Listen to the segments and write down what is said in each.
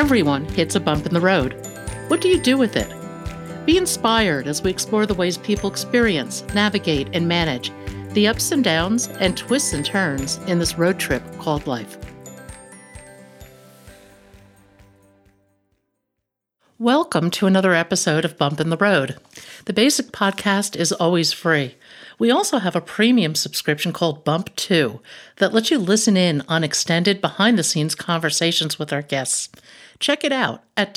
Everyone hits a bump in the road. What do you do with it? Be inspired as we explore the ways people experience, navigate, and manage the ups and downs and twists and turns in this road trip called life. Welcome to another episode of Bump in the Road. The basic podcast is always free. We also have a premium subscription called Bump 2 that lets you listen in on extended behind-the-scenes conversations with our guests. Check it out at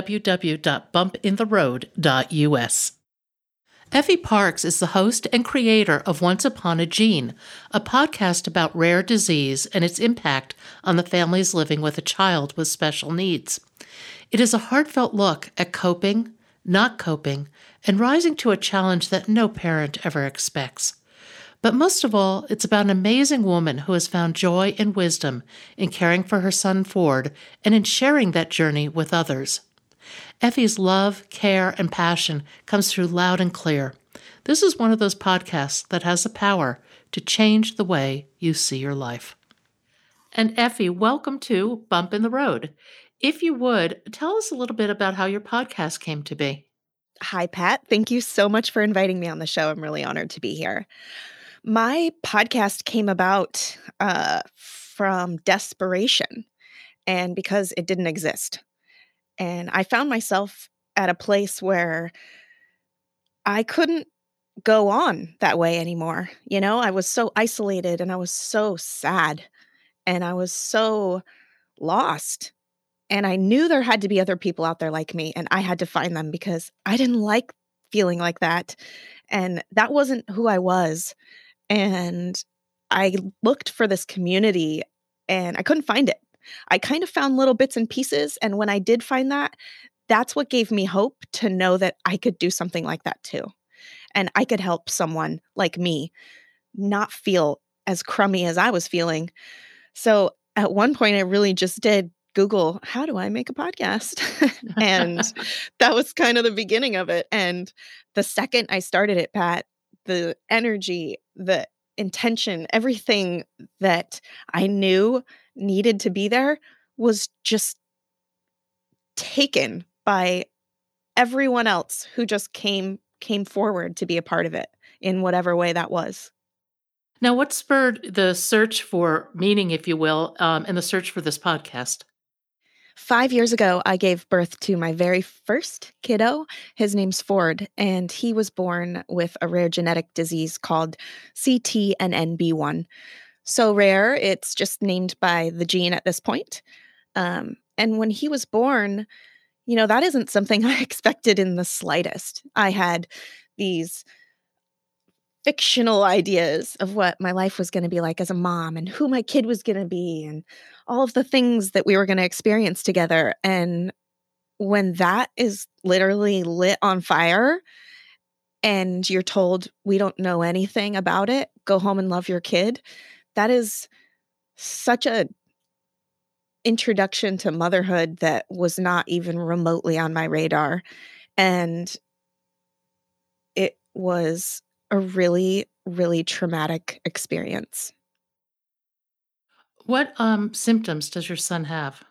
www.bumpintheroad.us. Effie Parks is the host and creator of Once Upon a Gene, a podcast about rare disease and its impact on the families living with a child with special needs. It is a heartfelt look at coping, not coping, and rising to a challenge that no parent ever expects. But most of all, it's about an amazing woman who has found joy and wisdom in caring for her son Ford and in sharing that journey with others. Effie's love, care, and passion comes through loud and clear. This is one of those podcasts that has the power to change the way you see your life. And Effie, welcome to Bump in the Road. If you would, tell us a little bit about how your podcast came to be. Hi, Pat. Thank you so much for inviting me on the show. I'm really honored to be here. My podcast came about from desperation and because it didn't exist. And I found myself at a place where I couldn't go on that way anymore. You know, I was so isolated and I was so sad and I was so lost. And I knew there had to be other people out there like me, and I had to find them because I didn't like feeling like that. And that wasn't who I was. And I looked for this community and I couldn't find it. I kind of found little bits and pieces. And when I did find that, that's what gave me hope to know that I could do something like that too. And I could help someone like me not feel as crummy as I was feeling. So at one point, I really just did Google, how do I make a podcast? And that was kind of the beginning of it. And the second I started it, Pat, the energy, the intention, everything that I knew needed to be there was just taken by everyone else who just came forward to be a part of it in whatever way that was. Now, what spurred the search for meaning, if you will, and the search for this podcast? 5 years ago, I gave birth to my very first kiddo. His name's Ford, and he was born with a rare genetic disease called CTNNB1. So rare, it's just named by the gene at this point. And when he was born, you know, that isn't something I expected in the slightest. I had these fictional ideas of what my life was going to be like as a mom and who my kid was going to be and all of the things that we were going to experience together. And when that is literally lit on fire and you're told we don't know anything about it, go home and love your kid, that is such a introduction to motherhood that was not even remotely on my radar. And it was a really, really traumatic experience. What symptoms does your son have?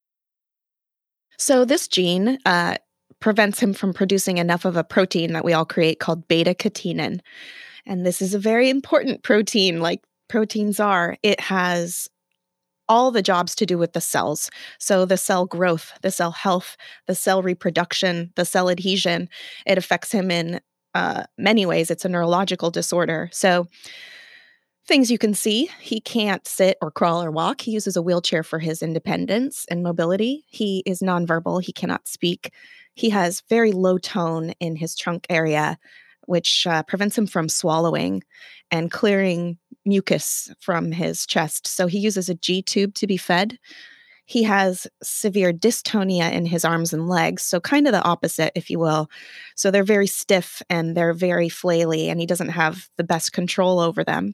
So this gene prevents him from producing enough of a protein that we all create called beta-catenin. And this is a very important protein, like proteins are. It has all the jobs to do with the cells. So the cell growth, the cell health, the cell reproduction, the cell adhesion. It affects him in many ways. It's a neurological disorder. So things you can see, he can't sit or crawl or walk. He uses a wheelchair for his independence and mobility. He is nonverbal. He cannot speak. He has very low tone in his trunk area, which prevents him from swallowing and clearing mucus from his chest. So he uses a G tube to be fed. He has severe dystonia in his arms and legs, so kind of the opposite, if you will. So they're very stiff and they're very flaily, and he doesn't have the best control over them.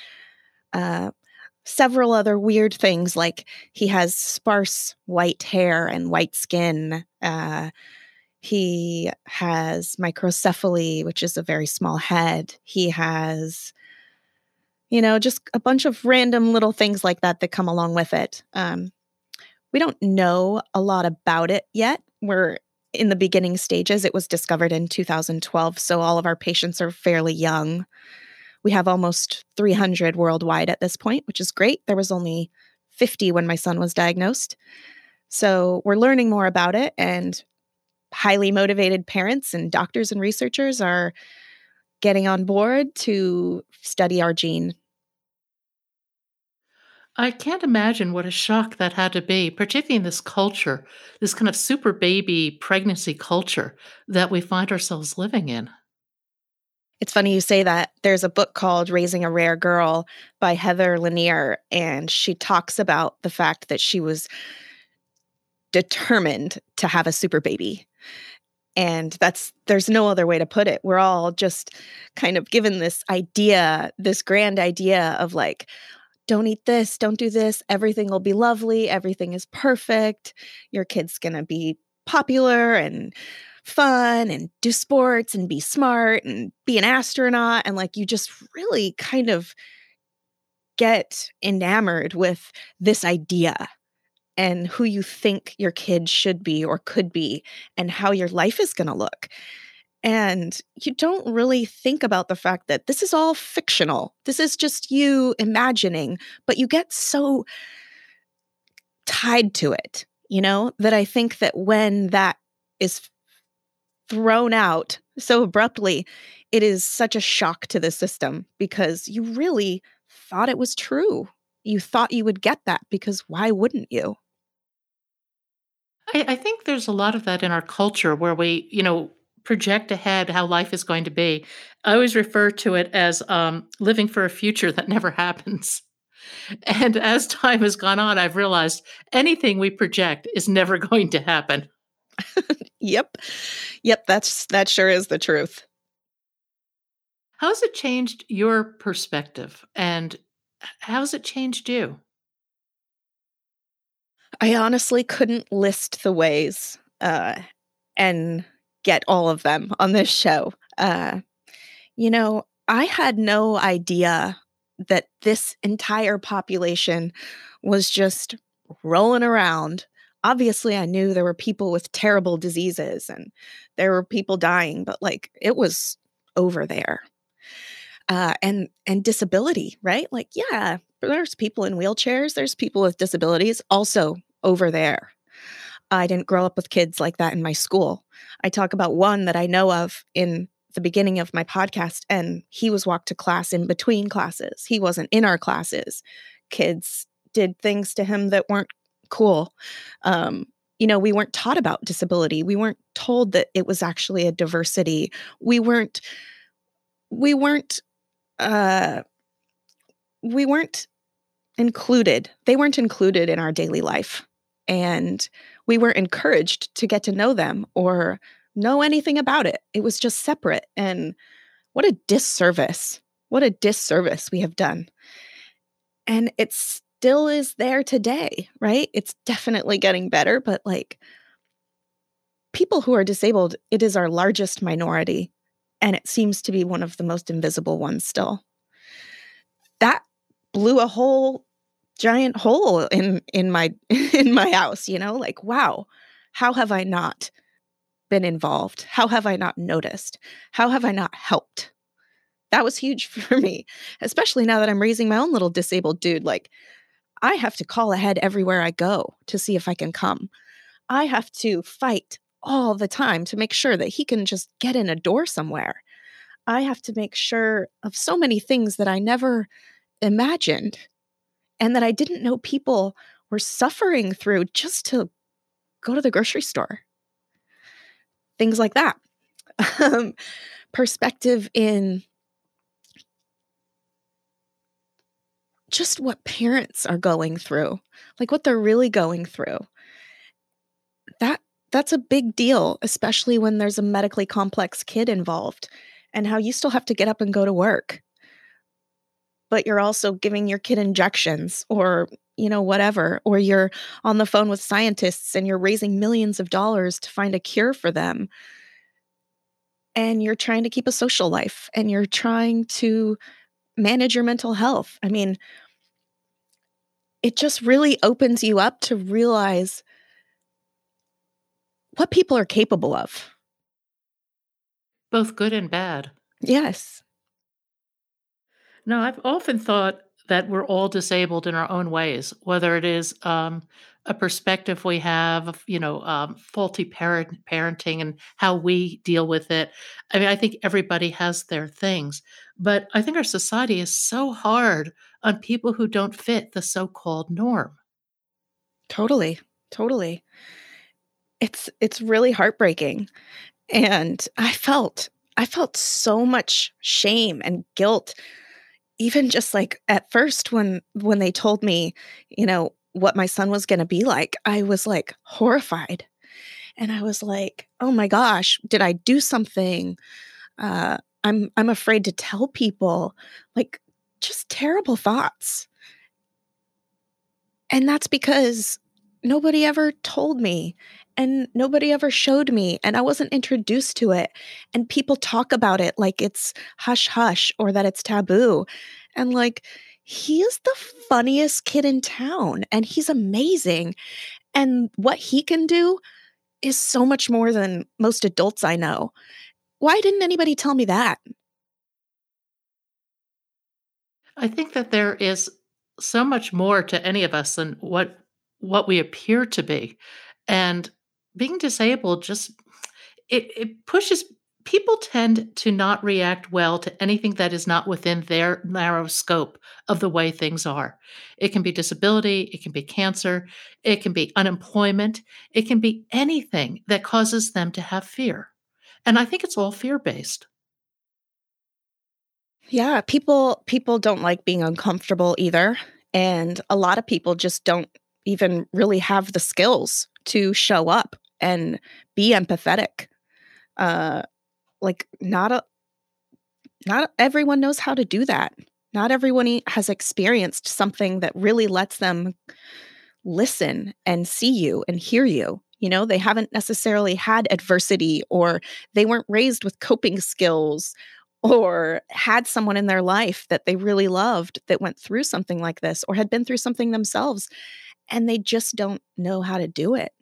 Several other weird things, like he has sparse white hair and white skin. He has microcephaly, which is a very small head. He has, just a bunch of random little things like that that come along with it. We don't know a lot about it yet. We're in the beginning stages. It was discovered in 2012, so all of our patients are fairly young. We have almost 300 worldwide at this point, which is great. There was only 50 when my son was diagnosed. So we're learning more about it, and highly motivated parents and doctors and researchers are getting on board to study our gene. I can't imagine what a shock that had to be, particularly in this culture, this kind of super baby pregnancy culture that we find ourselves living in. It's funny you say that. There's a book called Raising a Rare Girl by Heather Lanier, and she talks about the fact that she was determined to have a super baby. And there's no other way to put it. We're all just kind of given this idea, this grand idea of like, don't eat this, don't do this, everything will be lovely, everything is perfect, your kid's gonna be popular and fun and do sports and be smart and be an astronaut. And like, you just really kind of get enamored with this idea and who you think your kid should be or could be and how your life is going to look. And you don't really think about the fact that this is all fictional. This is just you imagining, but you get so tied to it, that I think that when that is thrown out so abruptly, it is such a shock to the system because you really thought it was true. You thought you would get that because why wouldn't you? I think there's a lot of that in our culture where we, project ahead how life is going to be. I always refer to it as living for a future that never happens. And as time has gone on, I've realized anything we project is never going to happen. Yep. Yep, that sure is the truth. How's it changed your perspective? And how's it changed you? I honestly couldn't list the ways, and get all of them on this show. I had no idea that this entire population was just rolling around. Obviously, I knew there were people with terrible diseases and there were people dying, but like it was over there. And disability, right? Like, yeah, there's people in wheelchairs, there's people with disabilities also over there. I didn't grow up with kids like that in my school. I talk about one that I know of in the beginning of my podcast, and he was walked to class in between classes. He wasn't in our classes. Kids did things to him that weren't cool. We weren't taught about disability. We weren't told that it was actually a diversity. We weren't uh we weren't included. They weren't included in our daily life. And we weren't encouraged to get to know them or know anything about it. It was just separate. And what a disservice. What a disservice we have done. And it still is there today, right? It's definitely getting better, but like people who are disabled, it is our largest minority. And it seems to be one of the most invisible ones still. That blew a whole giant hole in my in my house, like, wow, how have I not been involved? How have I not noticed? How have I not helped? That was huge for me, especially now that I'm raising my own little disabled dude. Like, I have to call ahead everywhere I go to see if I can come. I have to fight all the time to make sure that he can just get in a door somewhere. I have to make sure of so many things that I never imagined and that I didn't know people were suffering through just to go to the grocery store. Things like that. Um, Perspective in just what parents are going through, like what they're really going through. That's a big deal, especially when there's a medically complex kid involved and how you still have to get up and go to work. But you're also giving your kid injections or, whatever, or you're on the phone with scientists and you're raising millions of dollars to find a cure for them. And you're trying to keep a social life and you're trying to manage your mental health. I mean, it just really opens you up to realize what people are capable of. Both good and bad. Yes. No, I've often thought that we're all disabled in our own ways, whether it is a perspective we have of, faulty parenting and how we deal with it. I mean, I think everybody has their things, but I think our society is so hard on people who don't fit the so called norm. Totally. Totally. It's really heartbreaking. And I felt so much shame and guilt, even just like at first when they told me, what my son was gonna be like, I was like horrified. And I was like, "Oh my gosh, did I do something?" I'm afraid to tell people, like, just terrible thoughts. And that's because nobody ever told me and nobody ever showed me and I wasn't introduced to it. And people talk about it like it's hush hush or that it's taboo. And like, he is the funniest kid in town and he's amazing. And what he can do is so much more than most adults I know. Why didn't anybody tell me that? I think that there is so much more to any of us than what we appear to be. And being disabled just it pushes people tend to not react well to anything that is not within their narrow scope of the way things are. It can be disability, it can be cancer, it can be unemployment, it can be anything that causes them to have fear. And I think it's all fear-based. Yeah, people don't like being uncomfortable either, and a lot of people just don't even really have the skills to show up and be empathetic. Uh, like not everyone knows how to do that. Not everyone has experienced something that really lets them listen and see you and hear you. They haven't necessarily had adversity or they weren't raised with coping skills or had someone in their life that they really loved that went through something like this or had been through something themselves and they just don't know how to do it.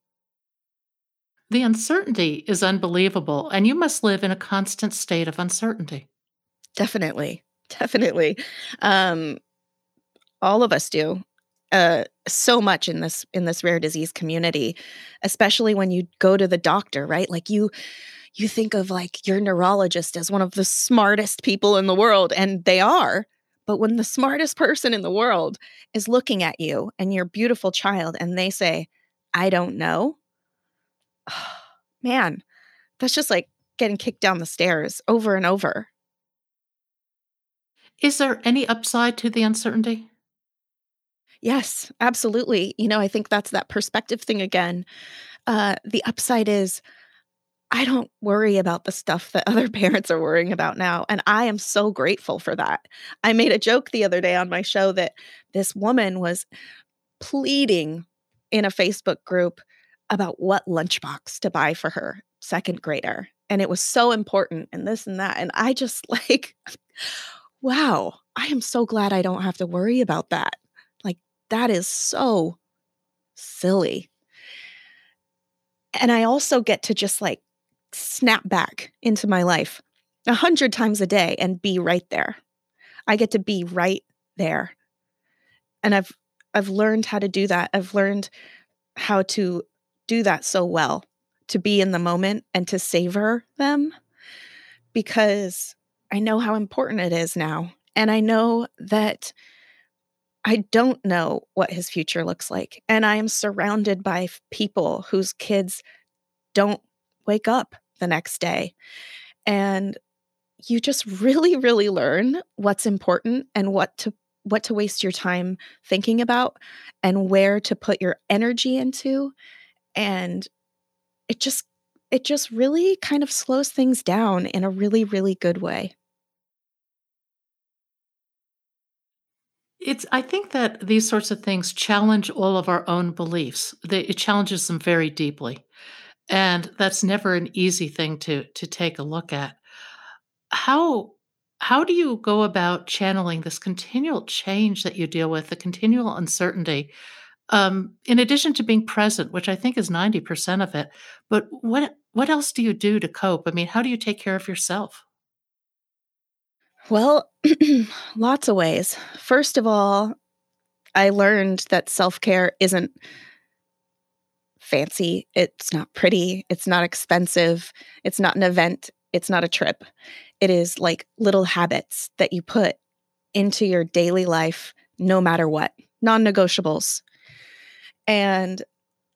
The uncertainty is unbelievable, and you must live in a constant state of uncertainty. Definitely. Definitely. Um all of us do. So much in this rare disease community, especially when you go to the doctor, right? Like you think of like your neurologist as one of the smartest people in the world, and they are. But when the smartest person in the world is looking at you and your beautiful child and they say, I don't know, man, that's just like getting kicked down the stairs over and over. Is there any upside to the uncertainty? Yes, absolutely. I think that's that perspective thing again. The upside is I don't worry about the stuff that other parents are worrying about now, and I am so grateful for that. I made a joke the other day on my show that this woman was pleading in a Facebook group about what lunchbox to buy for her second grader, and it was so important and this and that, and I just like, wow, I am so glad I don't have to worry about that. Like, that is so silly. And I also get to just, like, snap back into my life 100 times a day and be right there. I get to be right there, and I've learned how to do that. I've learned how to do that so well, to be in the moment and to savor them because I know how important it is now, and I know that I don't know what his future looks like, and I am surrounded by people whose kids don't wake up the next day. And you just really, really learn what's important and what to waste your time thinking about and where to put your energy into. And it just it just really kind of slows things down in a really, really good way. I think that these sorts of things challenge all of our own beliefs. It challenges them very deeply. And that's never an easy thing to take a look at. How How do you go about channeling this continual change that you deal with, the continual uncertainty, in addition to being present, which I think is 90% of it, but what else do you do to cope? I mean, how do you take care of yourself? Well, lots of ways. First of all, I learned that self-care isn't fancy, it's not pretty, it's not expensive, it's not an event, it's not a trip. It is like little habits that you put into your daily life no matter what, non-negotiables. And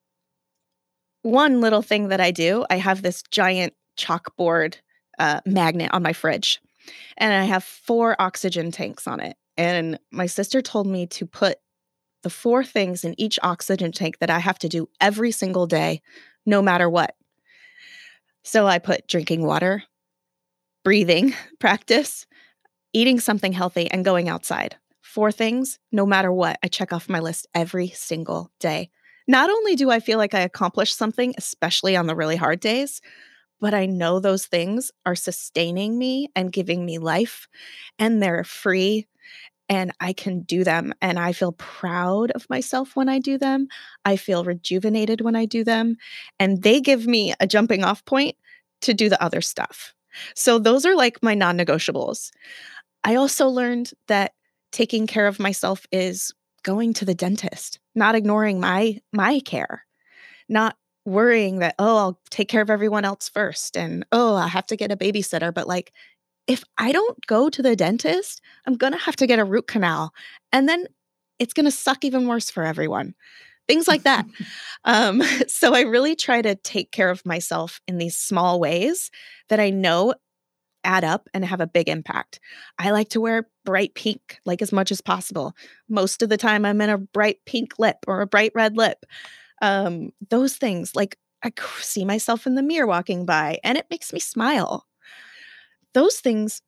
one little thing that I do, I have this giant chalkboard magnet on my fridge, and I have 4 oxygen tanks on it. And my sister told me to put the 4 things in each oxygen tank that I have to do every single day, no matter what. So I put drinking water, breathing practice, eating something healthy, and going outside. 4 things, no matter what, I check off my list every single day. Not only do I feel like I accomplished something, especially on the really hard days, but I know those things are sustaining me and giving me life, and they're free, and I can do them, and I feel proud of myself when I do them. I feel rejuvenated when I do them, and they give me a jumping off point to do the other stuff. So those are like my non-negotiables. I also learned that taking care of myself is going to the dentist, not ignoring my care, not worrying that, oh, I'll take care of everyone else first and oh, I have to get a babysitter, but like if I don't go to the dentist, I'm going to have to get a root canal and then it's going to suck even worse for everyone. Things like that. So I really try to take care of myself in these small ways that I know add up and have a big impact. I like to wear bright pink, like as much as possible. Most of the time, I'm in a bright pink lip or a bright red lip. Those things, like see myself in the mirror walking by, and it makes me smile. Those things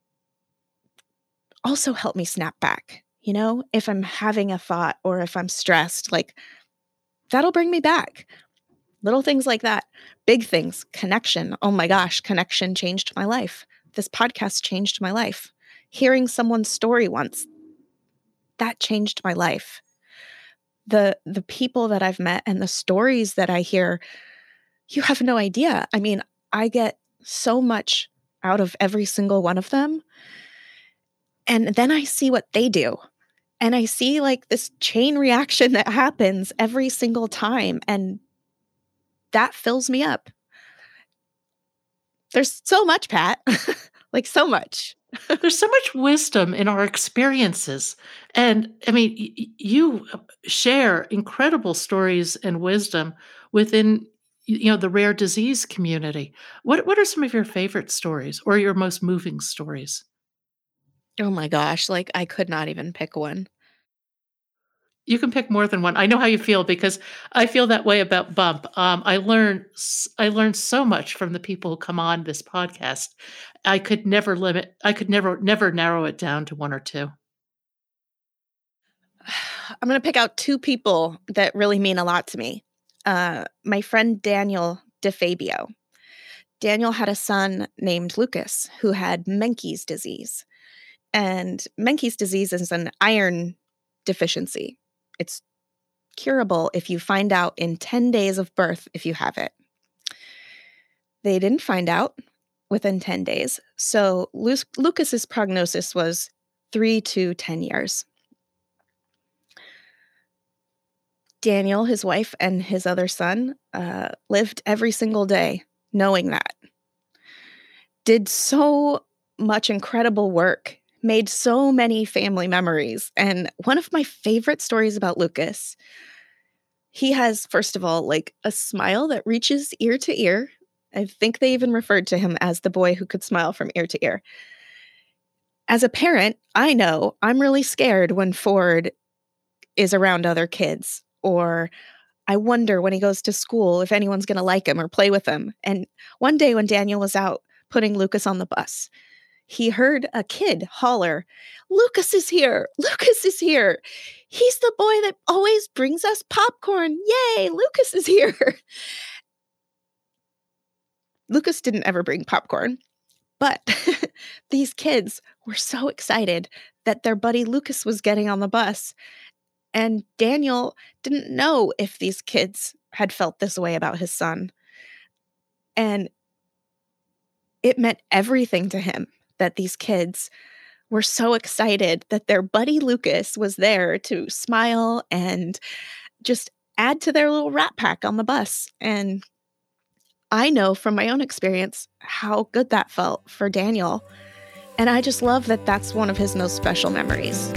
also help me snap back. You know, if I'm having a thought or if I'm stressed, like that'll bring me back. Little things like that. Big things, connection. Oh my gosh, connection changed my life. This podcast changed my life. Hearing someone's story once, that changed my life. The people that I've met and the stories that I hear, you have no idea. I mean, I get so much out of every single one of them. And then I see what they do. And I see like this chain reaction that happens every single time. And that fills me up. There's so much, Pat. Like so much. There's so much wisdom in our experiences. And I mean, you share incredible stories and wisdom within the rare disease community. What are some of your favorite stories or your most moving stories? Oh my gosh, like I could not even pick one. You can pick more than one. I know how you feel because I feel that way about Bump. I learned so much from the people who come on this podcast. I could never narrow it down to 1 or 2. I'm going to pick out 2 people that really mean a lot to me. My friend Daniel DeFabio. Daniel had a son named Lucas who had Menkes disease. And Menkes disease is an iron deficiency. It's curable if you find out in 10 days of birth if you have it. They didn't find out within 10 days. So Lucas's prognosis was 3 to 10 years. Daniel, his wife, and his other son lived every single day knowing that. Did so much incredible work, made so many family memories. And one of my favorite stories about Lucas, he has, first of all, like a smile that reaches ear to ear. I think they even referred to him as the boy who could smile from ear to ear. As a parent, I know I'm really scared when Ford is around other kids, or I wonder when he goes to school if anyone's going to like him or play with him. And one day when Daniel was out putting Lucas on the bus, he heard a kid holler, "Lucas is here! Lucas is here! He's the boy that always brings us popcorn! Yay! Lucas is here!" Lucas didn't ever bring popcorn, But these kids were so excited that their buddy Lucas was getting on the bus. And Daniel didn't know if these kids had felt this way about his son. And it meant everything to him that these kids were so excited that their buddy Lucas was there to smile and just add to their little rat pack on the bus. And I know from my own experience how good that felt for Daniel. And I just love that that's one of his most special memories.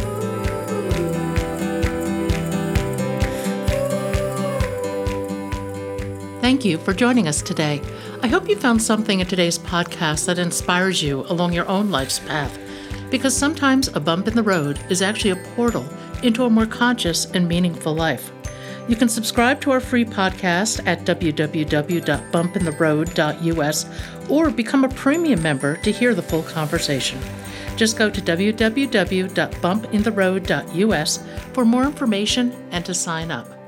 Thank you for joining us today. I hope you found something in today's podcast that inspires you along your own life's path, because sometimes a bump in the road is actually a portal into a more conscious and meaningful life. You can subscribe to our free podcast at www.bumpintheroad.us or become a premium member to hear the full conversation. Just go to www.bumpintheroad.us for more information and to sign up.